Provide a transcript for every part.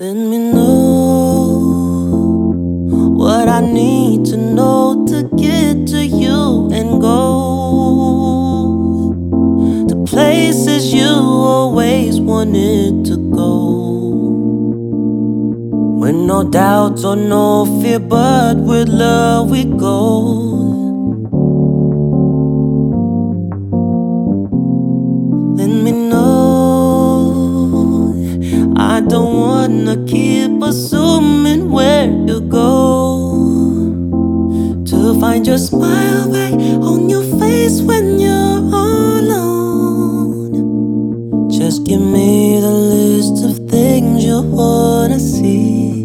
Let me know what I need to know to get to you and go to places you always wanted to go. With no doubts or no fear, but with love we go. Let me know. I don't wanna keep assuming where you go, to find your smile back on your face when you're alone. Just give me the list of things you wanna see.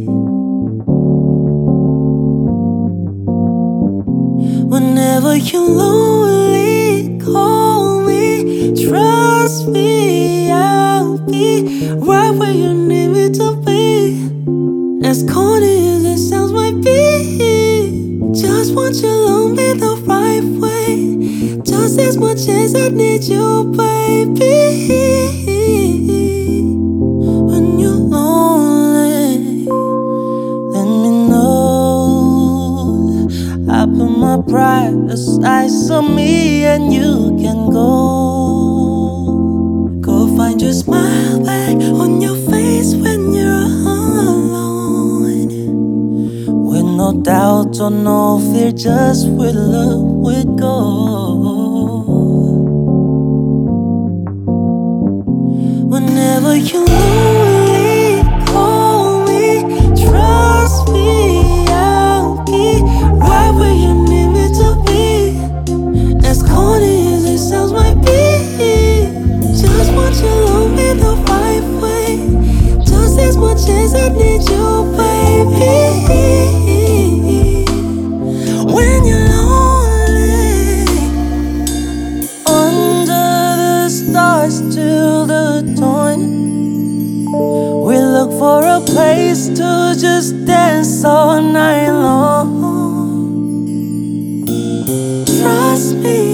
Whenever you're lonely, call me. Trust me, I'll be right where you need me to be. As corny as it sounds might be, just want you along me the right way, just as much as I need you, baby. When you're lonely, let me know. I put my pride aside so me and you can go find your smile back on your face when you're alone. With no doubt or no fear, just with love we go. Whenever you're lonely, call me. Trust me, I'll be right where you need me to be. As corny as it sounds might be, just want you along me the right way, just as much as I need you, baby. When you're lonely, under the stars till the dawn, we look for a place to just dance all night long. Trust me,